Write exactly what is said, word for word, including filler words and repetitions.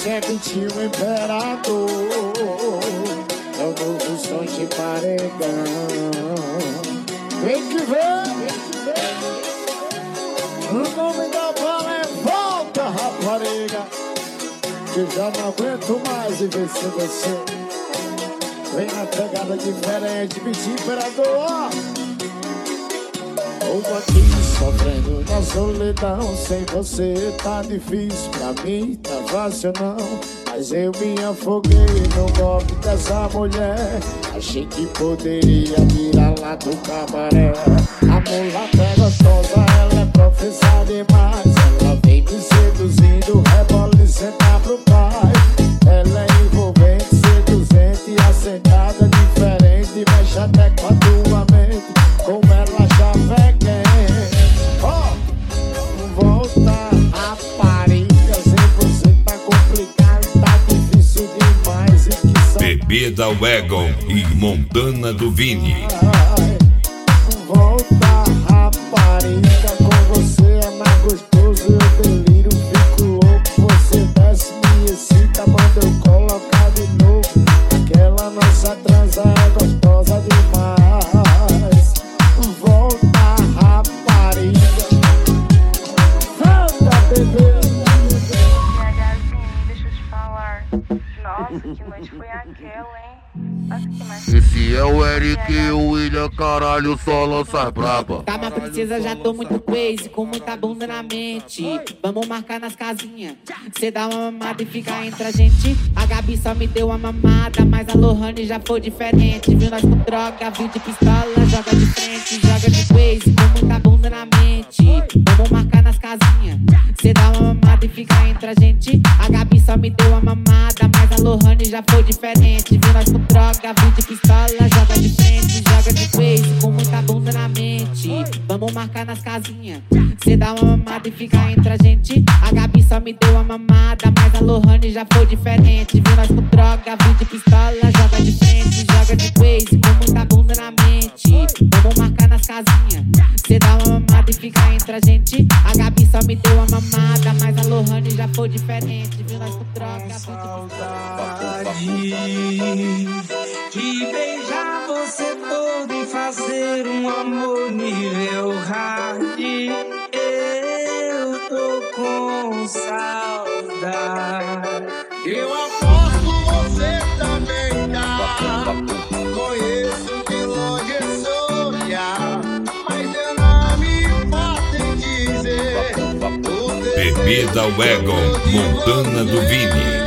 sempre tinha um imperador. É o novo som de paredão. Vem que vem, vem que vem. O nome da bala é Volta, Rapariga. Que já não aguento mais e ver se você vem na pegada diferente, bicho imperador. Tô aqui sofrendo na solidão. Sem você tá difícil, pra mim tá fácil não. Mas eu me afoguei no golpe dessa mulher. Achei que poderia virar lá do cabaré. A mulata é gostosa, ela é profissa demais. Ela vem me seduzindo, rebola e senta pro pai. Ela é envolvente, seduzente e assentada diferente. Mexe até com a tua mente, como ela já vem. Oh, volta, rapariga, sem você tá complicado, tá difícil demais. E que são... Bebida Wagon e Montana do Vini. Volta, rapariga, com você é mais gostoso. Eu deliro, fico louco. Você desce, me excita, manda eu colocar de novo. Aquela nossa transa é gostosa demais. Volta, rapariga, volta, bebê. Deixa eu te falar. Nossa, que noite foi aquela, hein? Nossa, que mais... Esse é o Eric e o William, caralho, só lança braba. Calma, princesa, já tô muito crazy, com muita bunda na mente. Vamos marcar nas casinhas. Cê dá uma mamada e fica entre a gente. A Gabi só me deu uma mamada, mas a Lohane já foi diferente. Viu nós com droga, viu de pistola, joga de frente, joga de crazy, com muita bunda na mente. Vamos marcar nas casinhas. Cê dá uma mamada e fica entre a gente. A Gabi só me deu uma mamada, mas a Lohane já foi diferente. Viu nós com droga, viu de pistola, joga de frente, joga de crazy, com muita bunda na mente. Vamos marcar nas casinhas. Cê dá uma mamada e fica entre a gente. A Gabi só me deu uma mamada, mas a Lohane já foi diferente. Viu nós com droga, viu de pistola, joga de frente, joga de crazy, com muita bunda na mente. Vamos marcar nas casinhas. Cê dá uma mamada e fica entre a gente. A Gabi só me deu uma mamada, mas a Lohane já foi diferente. Viu nós com droga, viu de pistola. De beijar você todo e fazer um amor nível hard. Eu tô com saudade. Eu aposto você também tá. Conheço de longe esse olhar, mas eu não me importo em dizer. Bebida Wagon, Montana do Vini.